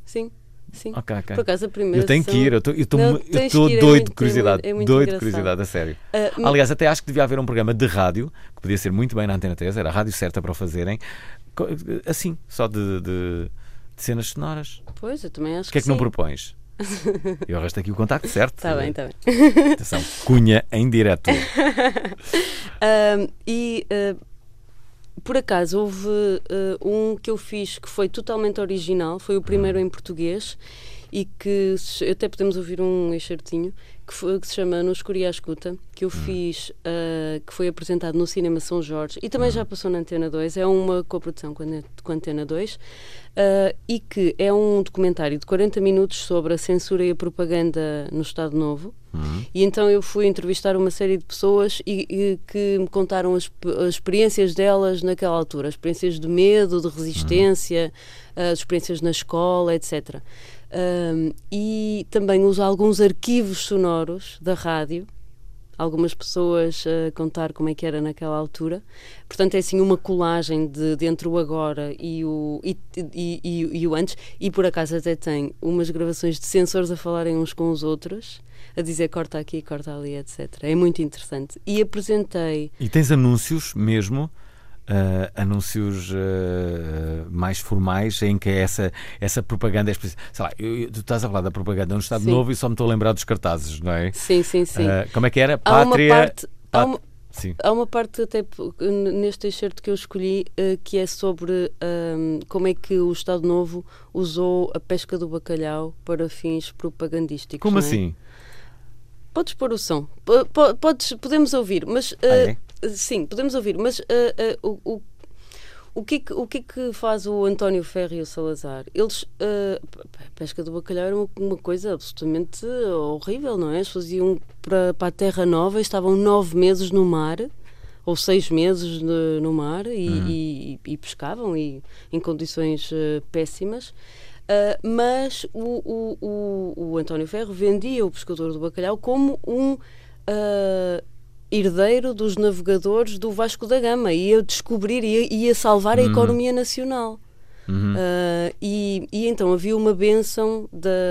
Ok. Por acaso a primeira eu tenho que ir, eu estou doido de curiosidade. Doido de curiosidade, a sério. Aliás, até acho que devia haver um programa de rádio, que podia ser muito bem na Antena 3, era a rádio certa para o fazerem, assim, só de cenas sonoras. Pois, eu também acho que é que não propões? Eu arrasto aqui o contacto certo. Está bem. Atenção, Cunha em direto. Por acaso houve um que eu fiz que foi totalmente original, foi o primeiro em português e que até podemos ouvir um excertinho que se chama No Escuro e à Escuta, que eu fiz, que foi apresentado no Cinema São Jorge e também já passou na Antena 2, é uma coprodução com a Antena 2 e que é um documentário de 40 minutos sobre a censura e a propaganda no Estado Novo. E então eu fui entrevistar uma série de pessoas e que me contaram as experiências delas naquela altura, as experiências de medo, de resistência, as experiências na escola, etc. E também uso alguns arquivos sonoros da rádio, algumas pessoas a contar como é que era naquela altura. Portanto, é assim uma colagem entre o agora e o antes. E por acaso até tem umas gravações de censores a falarem uns com os outros, a dizer corta aqui, corta ali, etc. É muito interessante. E apresentei... E tens anúncios mesmo? Anúncios mais formais em que essa propaganda é, sei lá, tu estás a falar da propaganda no Estado Novo e só me estou a lembrar dos cartazes, não é? Sim. Como é que era? Pátria... Há uma parte até neste excerto que eu escolhi que é sobre como é que o Estado Novo usou a pesca do bacalhau para fins propagandísticos. Como assim? Podes pôr o som. Podemos ouvir, mas... Sim, podemos ouvir, mas o que é que faz o António Ferro e o Salazar? Eles, a pesca do bacalhau era uma coisa absolutamente horrível, não é? Eles faziam para a Terra Nova, estavam 9 meses no mar, ou 6 meses no mar, e pescavam em condições péssimas. Mas o António Ferro vendia o pescador do bacalhau como um... herdeiro dos navegadores do Vasco da Gama, ia descobrir, ia salvar a economia nacional. E então havia uma bênção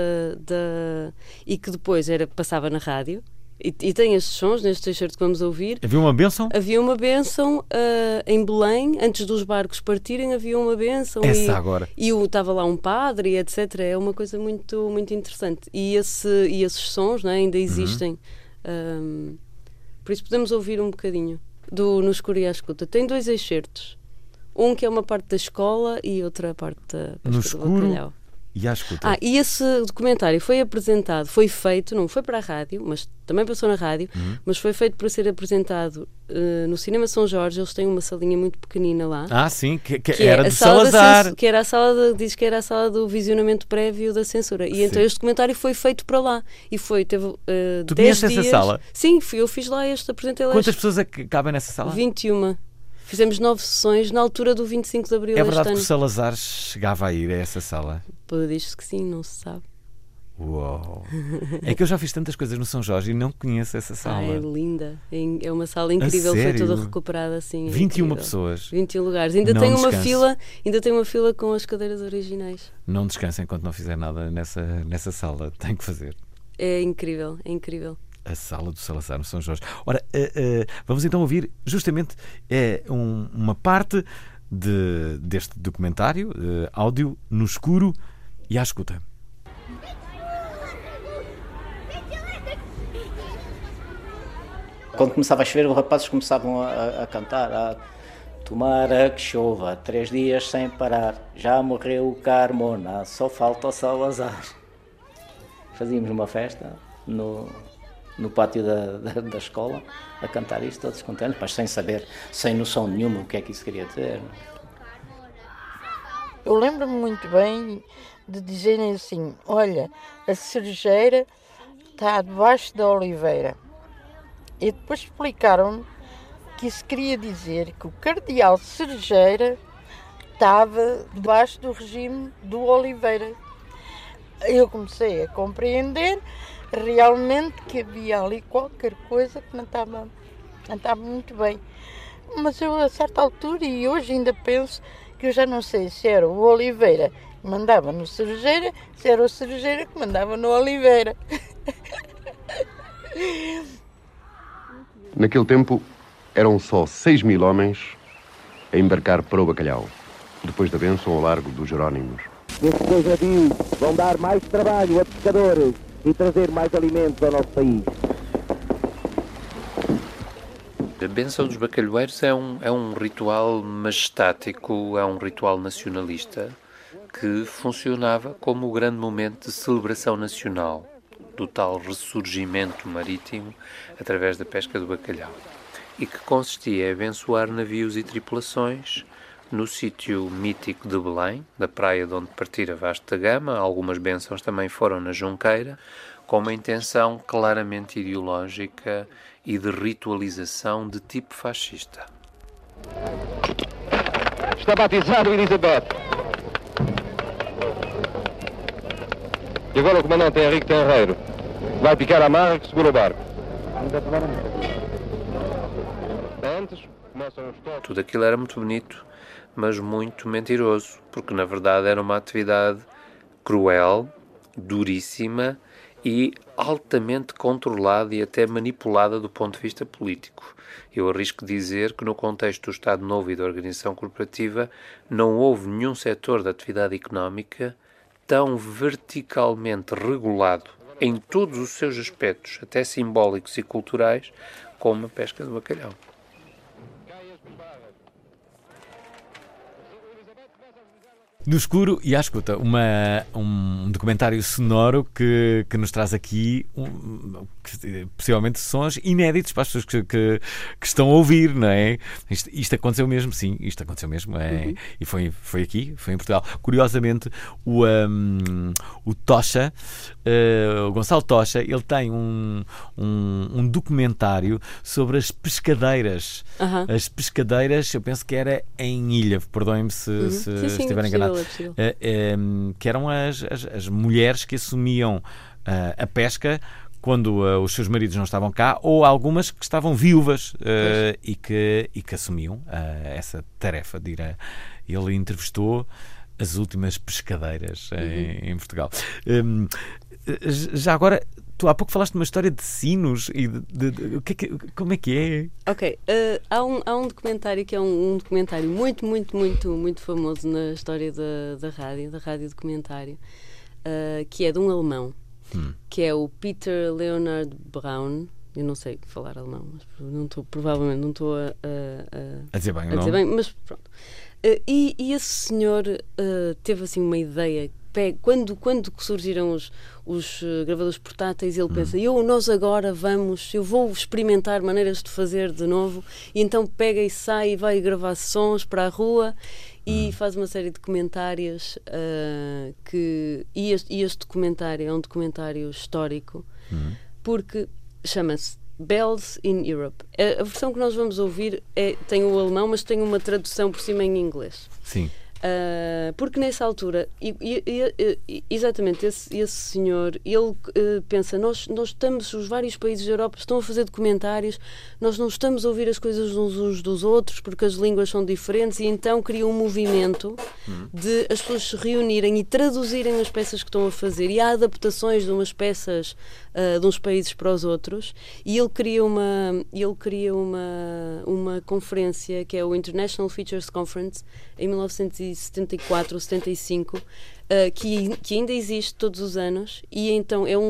e que depois passava na rádio e tem estes sons neste excerto que vamos ouvir. Havia uma bênção? Havia uma bênção em Belém, antes dos barcos partirem havia uma bênção e estava lá um padre e etc. É uma coisa muito, muito interessante e esses sons, né, ainda existem. Por isso podemos ouvir um bocadinho No Escuro e à Escuta. Tem 2 excertos. Um que é uma parte da escola e outra parte da pesca do bacalhau. e à escuta. E esse documentário foi feito, não foi para a rádio, mas também passou na rádio, mas foi feito para ser apresentado no Cinema São Jorge. Eles têm uma salinha muito pequenina lá. Sim, que era do Salazar. Que era a sala, diz que era a sala do visionamento prévio da censura. E então este documentário foi feito para lá. E teve Tu 10 conheces dias. essa sala? Sim, eu fiz lá apresentei lá. Quantas pessoas é que cabem nessa sala? 21. Fizemos 9 sessões na altura do 25 de Abril É verdade este que o ano. Salazar chegava a ir a essa sala? Diz-se que sim, não se sabe. Uau! É que eu já fiz tantas coisas no São Jorge e não conheço essa sala. É linda. É uma sala incrível, foi toda recuperada assim. 21 incrível. pessoas. 21 lugares. Ainda tem uma fila com as cadeiras originais. Não descansa enquanto não fizer nada nessa sala. Tem que fazer. É incrível, é incrível. A sala do Salazar no São Jorge. Ora, vamos então ouvir justamente uma parte deste documentário, áudio no escuro e à escuta. Quando começava a chover, os rapazes começavam a cantar: tomara que chova 3 dias sem parar, já morreu o Carmona, só falta o Salazar. Fazíamos uma festa no pátio da escola, a cantar isto, todos contentes, mas sem saber, sem noção nenhuma o que é que isso queria dizer. Eu lembro-me muito bem de dizerem assim: olha, a cerejeira está debaixo da oliveira. E depois explicaram-me que isso queria dizer que o cardeal Cerejeira estava debaixo do regime do Oliveira. Eu comecei a compreender realmente que havia ali qualquer coisa que não estava muito bem. Mas eu, a certa altura, e hoje ainda penso que eu já não sei se era o Oliveira que mandava no Cerejeira, se era o Cerejeira que mandava no Oliveira. Naquele tempo, eram só 6.000 homens a embarcar para o Bacalhau, depois da bênção ao largo dos Jerónimos. Estes 2 navios vão dar mais trabalho a pescadores e trazer mais alimentos ao nosso país. A bênção dos bacalhoeiros é um ritual majestático, é um ritual nacionalista que funcionava como o grande momento de celebração nacional do tal ressurgimento marítimo através da pesca do bacalhau, e que consistia em abençoar navios e tripulações no sítio mítico de Belém, da praia de onde partira Vasco da Gama. Algumas bênçãos também foram na Junqueira, com uma intenção claramente ideológica e de ritualização de tipo fascista. Está batizado Elizabeth. E agora o comandante Henrique Tenreiro vai picar a amarra que segura o barco. Antes, começam os toques. Tudo aquilo era muito bonito, mas muito mentiroso, porque na verdade era uma atividade cruel, duríssima e altamente controlada e até manipulada do ponto de vista político. Eu arrisco dizer que no contexto do Estado Novo e da organização corporativa não houve nenhum setor da atividade económica tão verticalmente regulado em todos os seus aspectos, até simbólicos e culturais, como a pesca do bacalhau. No escuro e à escuta, um documentário sonoro que nos traz aqui possivelmente sons inéditos para as pessoas que estão a ouvir, não é? Isto aconteceu mesmo, sim, isto aconteceu mesmo, e foi aqui, foi em Portugal. Curiosamente, o Tocha, o Gonçalo Tocha, ele tem um documentário sobre as pescadeiras. As pescadeiras, eu penso que era em Ilha, perdoem-me se estiver enganado. Que eram as mulheres que assumiam a pesca quando os seus maridos não estavam cá, ou algumas que estavam viúvas e que assumiam essa tarefa de ir Ele entrevistou as últimas pescadeiras em Portugal. Já agora, tu há pouco falaste de uma história de sinos e como é que é? Ok, há um documentário que é um documentário muito, muito, muito, muito famoso na história da rádio documentário, que é de um alemão, que é o Peter Leonhard Braun. Eu não sei falar alemão, mas provavelmente não estou a dizer bem, mas pronto. E esse senhor teve assim uma ideia pega, quando surgiram os gravadores portáteis, ele pensa, nós agora eu vou experimentar maneiras de fazer de novo, e então pega e sai e vai gravar sons para a rua e faz uma série de comentários e este documentário é um documentário histórico porque chama-se Bells in Europe. A versão que nós vamos ouvir tem o alemão, mas tem uma tradução por cima em inglês. Sim. Porque nessa altura, exatamente, esse senhor, ele pensa, nós estamos, os vários países da Europa estão a fazer documentários, nós não estamos a ouvir as coisas uns dos outros porque as línguas são diferentes, e então cria um movimento de as pessoas se reunirem e traduzirem as peças que estão a fazer, e há adaptações de umas peças de uns países para os outros, e ele cria uma conferência que é o International Features Conference em 1974 ou 75, que ainda existe todos os anos, e então é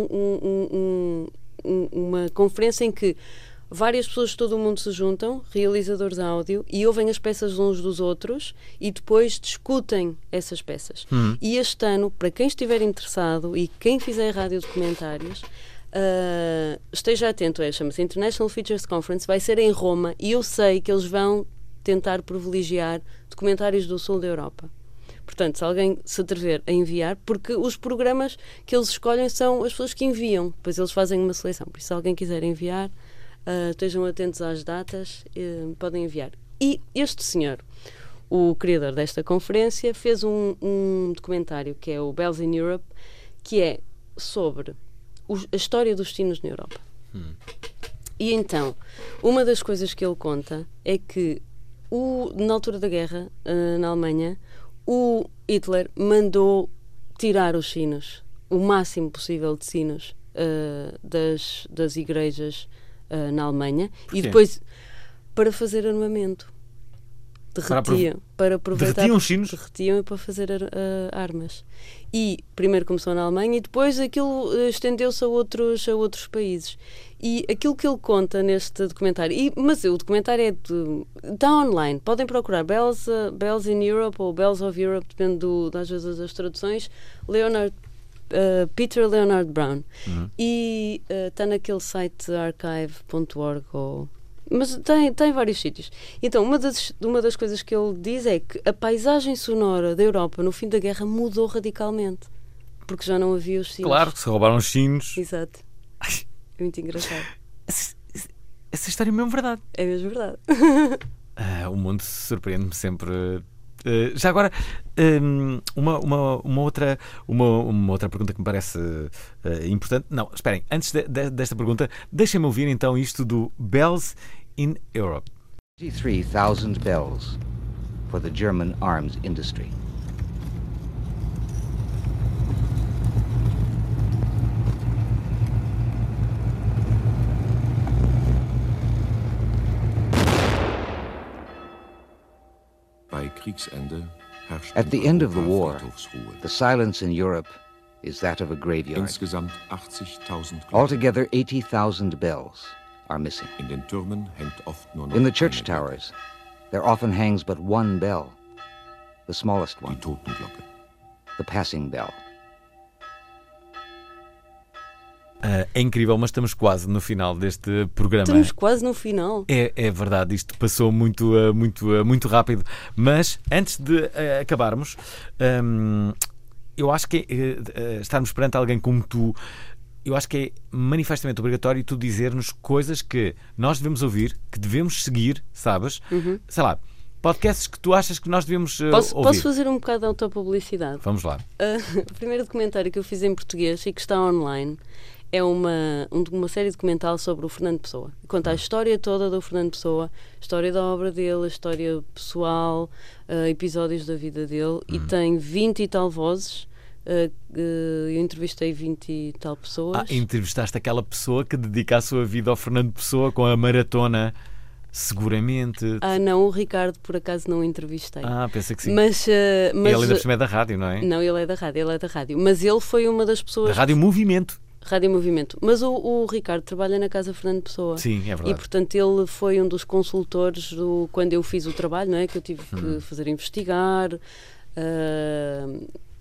uma conferência em que várias pessoas de todo o mundo se juntam, realizadores de áudio, e ouvem as peças uns dos outros e depois discutem essas peças. E este ano, para quem estiver interessado e quem fizer radiodocumentários, esteja atento, chama-se International Features Conference, vai ser em Roma, e eu sei que eles vão tentar privilegiar documentários do sul da Europa. Portanto, se alguém se atrever a enviar, porque os programas que eles escolhem são as pessoas que enviam, depois eles fazem uma seleção. Por isso, se alguém quiser enviar, estejam atentos às datas, podem enviar. E este senhor, o criador desta conferência, fez um documentário que é o Bells in Europe, que é sobre a história dos sinos na Europa. E então, uma das coisas que ele conta é que na altura da guerra, na Alemanha, o Hitler mandou tirar os sinos, o máximo possível de sinos das igrejas na Alemanha. Porquê? E depois para fazer armamento. Derretiam, para aproveitar. Derretiam os sinos? Derretiam para fazer armas. E primeiro começou na Alemanha e depois aquilo estendeu-se a outros países. E aquilo que ele conta neste documentário, mas o documentário está online, podem procurar Bells in Europe ou Bells of Europe, depende às vezes das traduções, Peter Leonard Brown. E está naquele site archive.org mas tem vários sítios. Então, uma das coisas que ele diz é que a paisagem sonora da Europa no fim da guerra mudou radicalmente, porque já não havia os sinos. Claro, que se roubaram os sinos. Exato. É muito engraçado. Essa história é mesmo verdade. É mesmo verdade. O mundo surpreende-me sempre. Já agora, uma outra pergunta que me parece importante. Não, esperem, antes desta pergunta, deixem-me ouvir então isto do Bells in Europe. 53,000 bells for the German arms industry. At the end of the war, the silence in Europe is that of a graveyard. Altogether, 80,000 bells are missing. In the church towers, there often hangs but one bell, the smallest one, the passing bell. É incrível, mas estamos quase no final deste programa. Estamos quase no final. É verdade, isto passou muito rápido. Mas antes de acabarmos, eu acho que estarmos perante alguém como tu, eu acho que é manifestamente obrigatório tu dizer-nos coisas que nós devemos ouvir, que devemos seguir, sabes? Sei lá, podcasts que tu achas que nós devemos ouvir. Posso fazer um bocado de autopublicidade? Vamos lá. O primeiro documentário que eu fiz em português e que está online é uma série documental sobre o Fernando Pessoa. Conta a história toda do Fernando Pessoa, a história da obra dele, a história pessoal, episódios da vida dele, e tem 20 e tal vozes. Eu entrevistei 20 e tal pessoas. Entrevistaste aquela pessoa que dedica a sua vida ao Fernando Pessoa com a maratona, seguramente. Não, o Ricardo por acaso não entrevistei. Pensei que sim. Mas ele ainda por cima é da rádio, não é? Não, ele é da rádio. Mas ele foi uma das pessoas... Da Rádio Movimento. Rádio Movimento. Mas o Ricardo trabalha na Casa Fernando Pessoa. Sim, é verdade. E, portanto, ele foi um dos consultores quando eu fiz o trabalho, não é? Que eu tive que fazer investigar.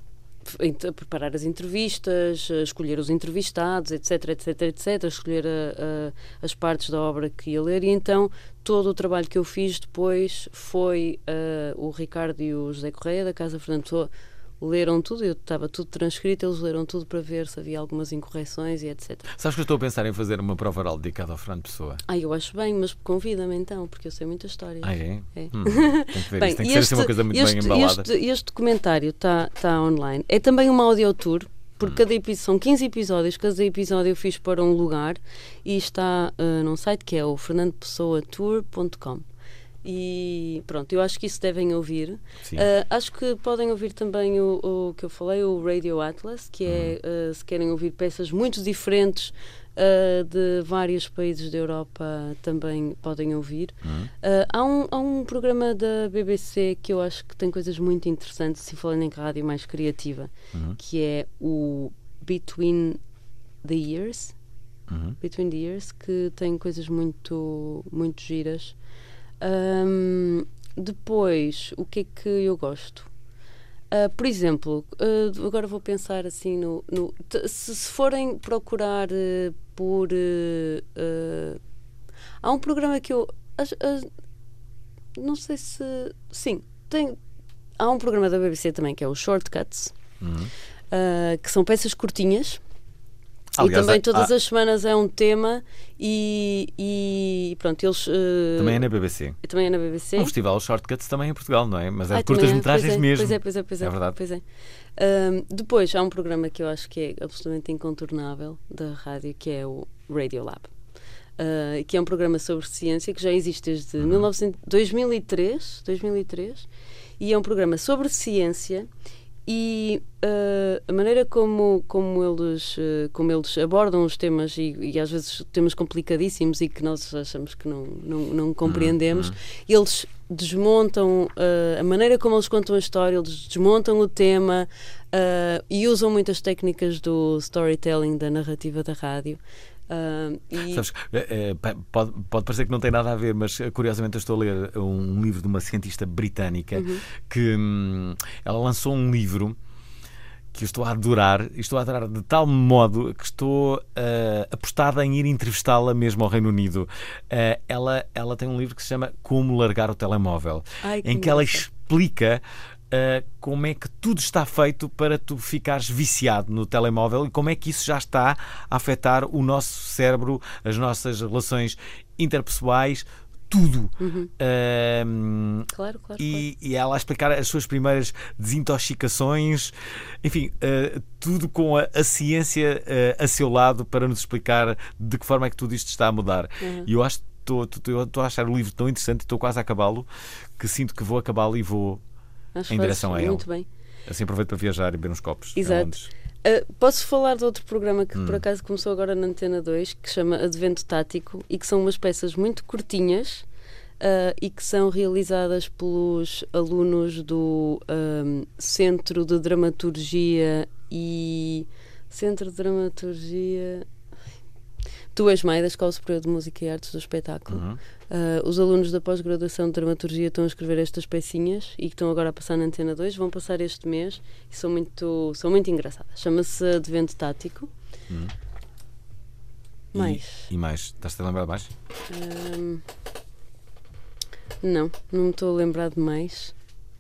preparar as entrevistas, escolher os entrevistados, etc, escolher as partes da obra que ia ler, e então todo o trabalho que eu fiz depois foi o Ricardo e o José Correia da Casa Fernando Pessoa leram tudo, eu estava tudo transcrito, eles leram tudo para ver se havia algumas incorreções e etc. Sabes que eu estou a pensar em fazer uma prova oral dedicada ao Fernando Pessoa? Eu acho bem, mas convida-me então, porque eu sei muita história. É? Tem que ver isso, tem que ser assim uma coisa muito bem embalada. Este documentário está online. É também uma audiotour, porque são 15 episódios, cada episódio eu fiz para um lugar e está num site que é o fernandopessoatour.com. E pronto, eu acho que isso devem ouvir. Acho que podem ouvir também o que eu falei, o Radio Atlas, que é, se querem ouvir peças muito diferentes de vários países da Europa, também podem ouvir. Há um programa da BBC que eu acho que tem coisas muito interessantes, se falando em rádio mais criativa, que é o Between the Years, que tem coisas muito, muito giras. Depois, o que é que eu gosto? Por exemplo, agora vou pensar assim se forem procurar por há um programa que eu não sei se sim, há um programa da BBC também que é o Shortcuts, que são peças curtinhas. Aliás, e também todas as semanas é um tema e pronto, eles... Também é na BBC. Também é na BBC. Um festival Shortcuts também em Portugal, não é? Mas é de curtas-metragens mesmo. Pois é. Verdade. Pois é. Depois há um programa que eu acho que é absolutamente incontornável da rádio, que é o Radio Lab. Que é um programa sobre ciência que já existe desde 2003, e é um programa sobre ciência. E a maneira como eles abordam os temas e às vezes temas complicadíssimos e que nós achamos que não compreendemos, eles desmontam a maneira como eles contam a história, eles desmontam o tema e usam muitas técnicas do storytelling, da narrativa da rádio. Sabes, pode parecer que não tem nada a ver, mas curiosamente eu estou a ler um livro de uma cientista britânica que ela lançou um livro que eu estou a adorar de tal modo que estou apostada em ir entrevistá-la mesmo ao Reino Unido. Ela tem um livro que se chama Como Largar o Telemóvel, em que ela explica como é que tudo está feito para tu ficares viciado no telemóvel e como é que isso já está a afetar o nosso cérebro, as nossas relações interpessoais, tudo. Claro. E ela a explicar as suas primeiras desintoxicações, enfim, tudo com a ciência a seu lado para nos explicar de que forma é que tudo isto está a mudar. E eu acho estou a achar o livro tão interessante, estou quase a acabá-lo, que sinto que vou acabá-lo e vou em direção a ele. Muito bem. Assim aproveito para viajar e beber uns copos. Exato. Posso falar de outro programa que por acaso começou agora na Antena 2, que se chama Advento Tático, e que são umas peças muito curtinhas e que são realizadas pelos alunos do Centro de Dramaturgia do ESMAI, da Escola Superior de Música e Artes do Espetáculo. Os alunos da pós-graduação de Dramaturgia estão a escrever estas pecinhas e que estão agora a passar na Antena 2, vão passar este mês e são muito engraçadas. Chama-se Advento Tático. Mais? E mais? Estás-te a lembrar mais? Não me estou a lembrar de mais.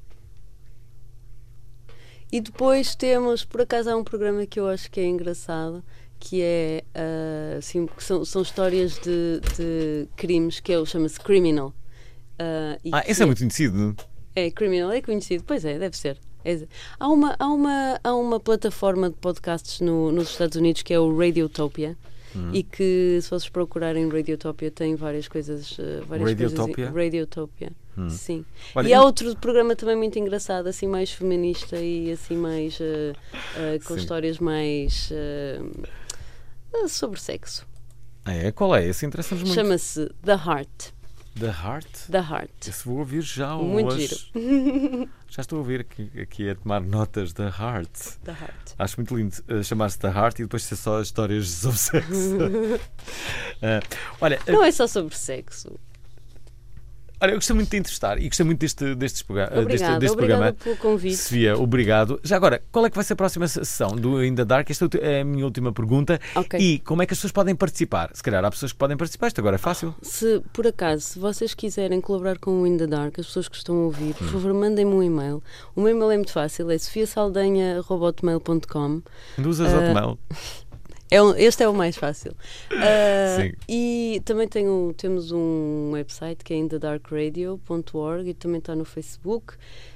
E depois temos, por acaso há um programa que eu acho que é engraçado, que é assim, são histórias de crimes, que chama-se Criminal. Esse é muito conhecido. Criminal, é conhecido. Pois é, deve ser. Há uma plataforma de podcasts nos Estados Unidos que é o Radiotopia. E que, se vocês procurarem Radiotopia, tem várias coisas. Radiotopia? Radiotopia, sim. Olha, e há outro programa também muito engraçado, assim mais feminista e assim mais com histórias mais sobre sexo. Qual é? Esse interessa-nos muito. Chama-se The Heart. The Heart? The Heart. Esse vou ouvir já muito hoje. Giro. Já estou a ouvir aqui a tomar notas. The Heart. The Heart. Acho muito lindo chamar-se The Heart e depois ser só histórias sobre sexo. Olha, não é só sobre sexo. Olha, eu gostei muito de entrevistar e gostei muito deste programa. Obrigada pelo convite. Sofia, obrigado. Já agora, qual é que vai ser a próxima sessão do In the Dark? Esta é a minha última pergunta. Okay. E como é que as pessoas podem participar? Se calhar há pessoas que podem participar, isto agora é fácil. Se por acaso, se vocês quiserem colaborar com o In the Dark, as pessoas que estão a ouvir, por favor, mandem-me um e-mail. O meu e-mail é muito fácil, é sofiasaldanha@hotmail.com. Usas Hotmail? Este é o mais fácil. E também temos um website que é inthedarkradio.org e também está no Facebook.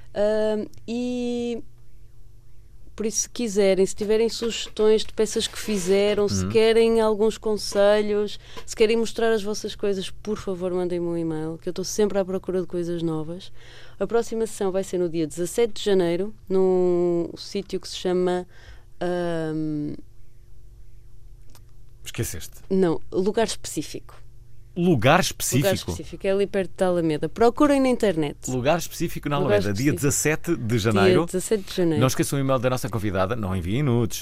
E por isso, se quiserem, se tiverem sugestões de peças que fizeram, se querem alguns conselhos, se querem mostrar as vossas coisas, por favor, mandem-me um e-mail, que eu estou sempre à procura de coisas novas. A próxima sessão vai ser no dia 17 de janeiro, num sítio que se chama... Esqueceste? Não, lugar específico. Lugar específico? Lugar específico, é ali perto da Alameda. Procurem na internet. Lugar específico na Alameda, dia 17 de janeiro. Dia 17 de janeiro. Não esqueçam o e-mail da nossa convidada, não enviem nudes,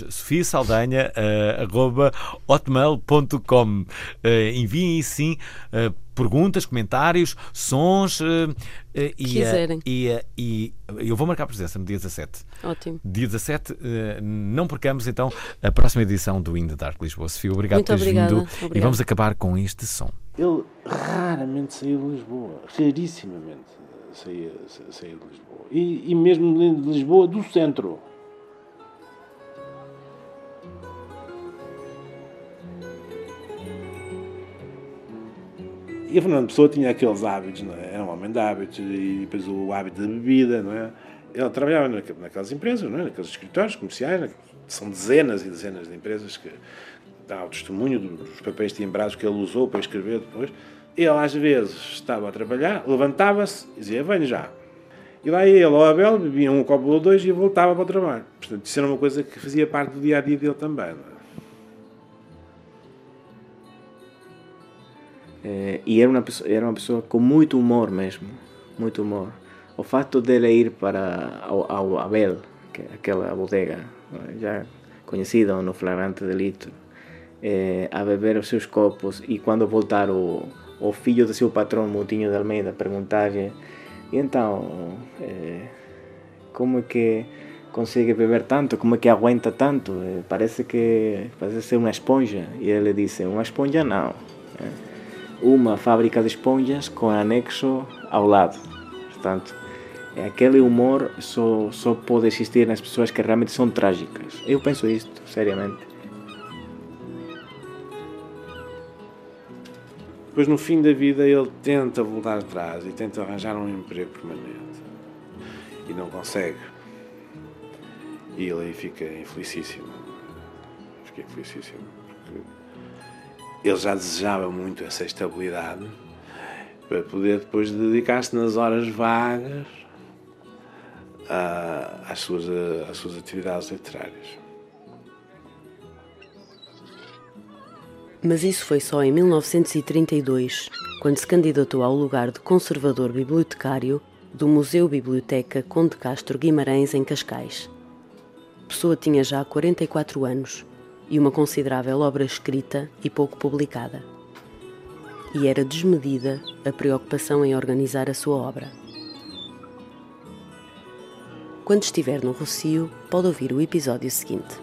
sofiasaldanha@hotmail.com. Enviem sim perguntas, comentários, sons quiserem. E eu vou marcar presença no dia 17. Ótimo. Dia 17, não percamos então a próxima edição do In the Dark Lisboa. Sofia, obrigado por teres vindo. E vamos acabar com este som. Ele raramente saía de Lisboa, rarissimamente saía de Lisboa. E mesmo de Lisboa, do centro. E a Fernando Pessoa tinha aqueles hábitos, não é? Era um homem de hábitos, e depois o hábito da bebida, não é? Ele trabalhava naquelas empresas, não é? Naqueles escritórios comerciais, são dezenas e dezenas de empresas que dão o testemunho dos papéis timbrados que ele usou para escrever depois. Ele, às vezes, estava a trabalhar, levantava-se e dizia, venho já. E lá ia ele ao Abel, bebia um copo ou dois e voltava para o trabalho. Portanto, isso era uma coisa que fazia parte do dia-a-dia dele também, não é? E era uma pessoa com muito humor mesmo, muito humor. O facto dele ir para ao Abel, que é aquela bodega já conhecida no flagrante delito, a beber os seus copos, e quando voltar o filho do seu patrão, Moutinho de Almeida, perguntar-lhe, e então, como é que consegue beber tanto, como é que aguenta tanto? Parece ser uma esponja. E ele disse, uma esponja não. Uma fábrica de esponjas com anexo ao lado. Portanto, aquele humor só pode existir nas pessoas que realmente são trágicas. Eu penso isto, seriamente. Depois, no fim da vida, ele tenta voltar atrás e tenta arranjar um emprego permanente. E não consegue. E ele aí fica infelicíssimo. Porque ele já desejava muito essa estabilidade para poder depois dedicar-se nas horas vagas às suas atividades literárias. Mas isso foi só em 1932, quando se candidatou ao lugar de conservador bibliotecário do Museu Biblioteca Conde Castro Guimarães, em Cascais. Pessoa tinha já 44 anos e uma considerável obra escrita e pouco publicada. E era desmedida a preocupação em organizar a sua obra. Quando estiver no Rossio, pode ouvir o episódio seguinte.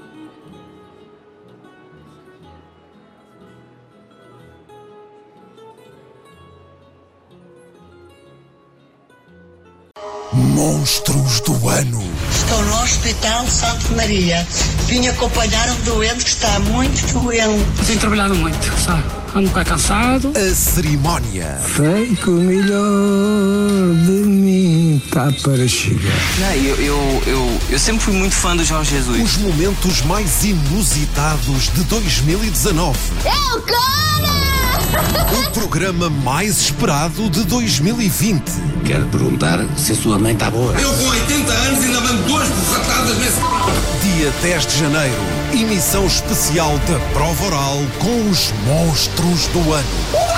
Monstros do Ano. Estou no Hospital Santa Maria. Vim acompanhar um doente que está muito doente. Tenho trabalhado muito, sabe? Ando um bocado cansado. A cerimónia. Sei que o melhor de mim está para chegar. Eu sempre fui muito fã do Jorge Jesus. Os momentos mais inusitados de 2019. Eu como! O programa mais esperado de 2020. Quero perguntar se a sua mãe está boa. Eu com 80 anos ainda mando 2 bofetadas nesse... Dia 10 de janeiro, emissão especial da Prova Oral com os monstros do ano.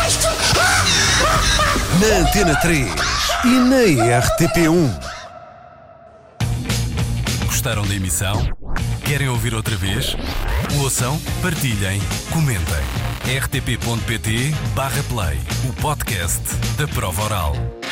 Na Antena 3 e na RTP1. Gostaram da emissão? Querem ouvir outra vez? Ouçam, partilhem, comentem. rtp.pt/play, o podcast da Prova Oral.